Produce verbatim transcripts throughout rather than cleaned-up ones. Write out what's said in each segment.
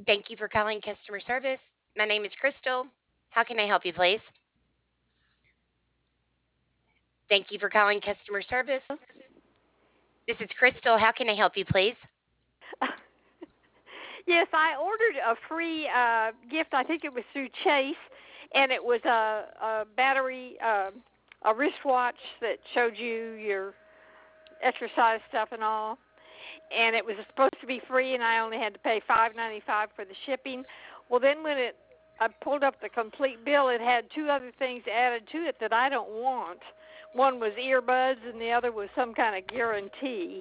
Thank you for calling customer service. My name is Crystal. How can I help you, please? Thank you for calling customer service. This is Crystal. How can I help you, please? Yes, I ordered a free uh, gift. I think it was through Chase, and it was a, a battery, uh, a wristwatch that showed you your exercise stuff and all. And it was supposed to be free, and I only had to pay five ninety five for the shipping. Well, then when it I pulled up the complete bill, it had two other things added to it that I don't want. One was earbuds, and the other was some kind of guarantee.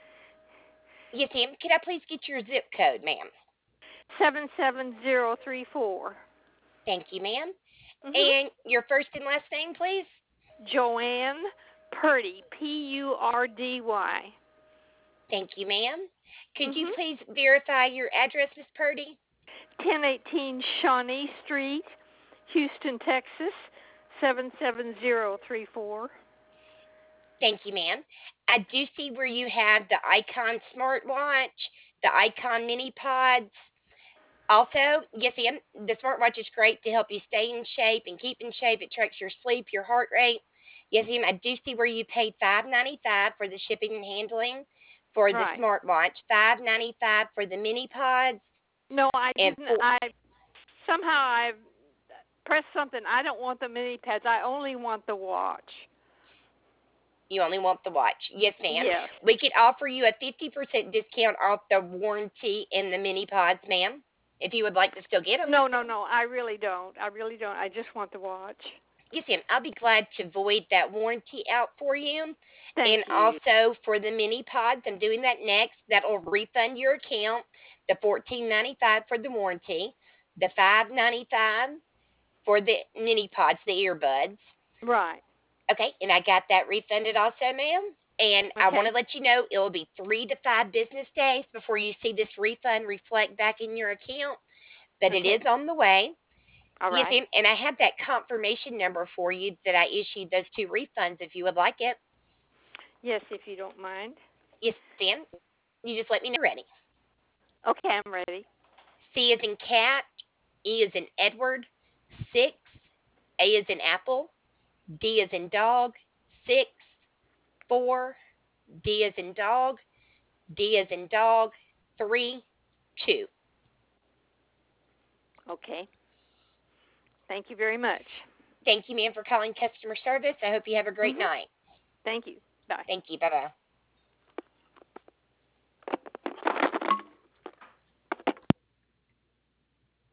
Yes, ma'am. Could I please get your zip code, ma'am? Seven seven zero three four. Thank you, ma'am. Mhm. And your first and last name, please? Joanne Purdy, P U R D Y. Thank you, ma'am. Could you Mhm. please verify your address, Miss Purdy? ten eighteen Shawnee Street, Houston, Texas, seven seven zero three four. Thank you, ma'am. I do see where you have the Icon smartwatch, the Icon mini pods. Also, yes, ma'am, the smartwatch is great to help you stay in shape and keep in shape. It tracks your sleep, your heart rate. Yes, ma'am, I do see where you paid five ninety-five for the shipping and handling for the Right. smartwatch, five ninety-five for the mini pods, No, I and didn't. for I somehow I pressed something. I don't want the mini pads. I only want the watch. you only want the watch. Yes, ma'am. Yes. We could offer you a fifty percent discount off the warranty in the mini pods, ma'am, if you would like to still get them. No, no, no. I really don't. I really don't. I just want the watch. Yes, ma'am. I'll be glad to void that warranty out for you. Thank And you. also for the mini pods, I'm doing that next. That'll refund your account the fourteen ninety-five for the warranty, the five ninety-five for the mini pods, the earbuds. Right. Okay, and I got that refunded also, ma'am. And I want Okay. to let you know it will be three to five business days before you see this refund reflect back in your account, but it Okay. is on the way. All Yes, right. ma'am. And I have that confirmation number for you that I issued those two refunds if you would like it. Yes, if you don't mind. Yes, ma'am. You just let me know when you're ready. Okay, I'm ready. C is in cat, E is in Edward, six, A is in apple, D is in dog, six, four, D is in dog, D is in dog, three, two. Okay. Thank you very much. Thank you, ma'am, for calling customer service. I hope you have a great Mhm. night. Thank you. Bye. Thank you. Bye bye.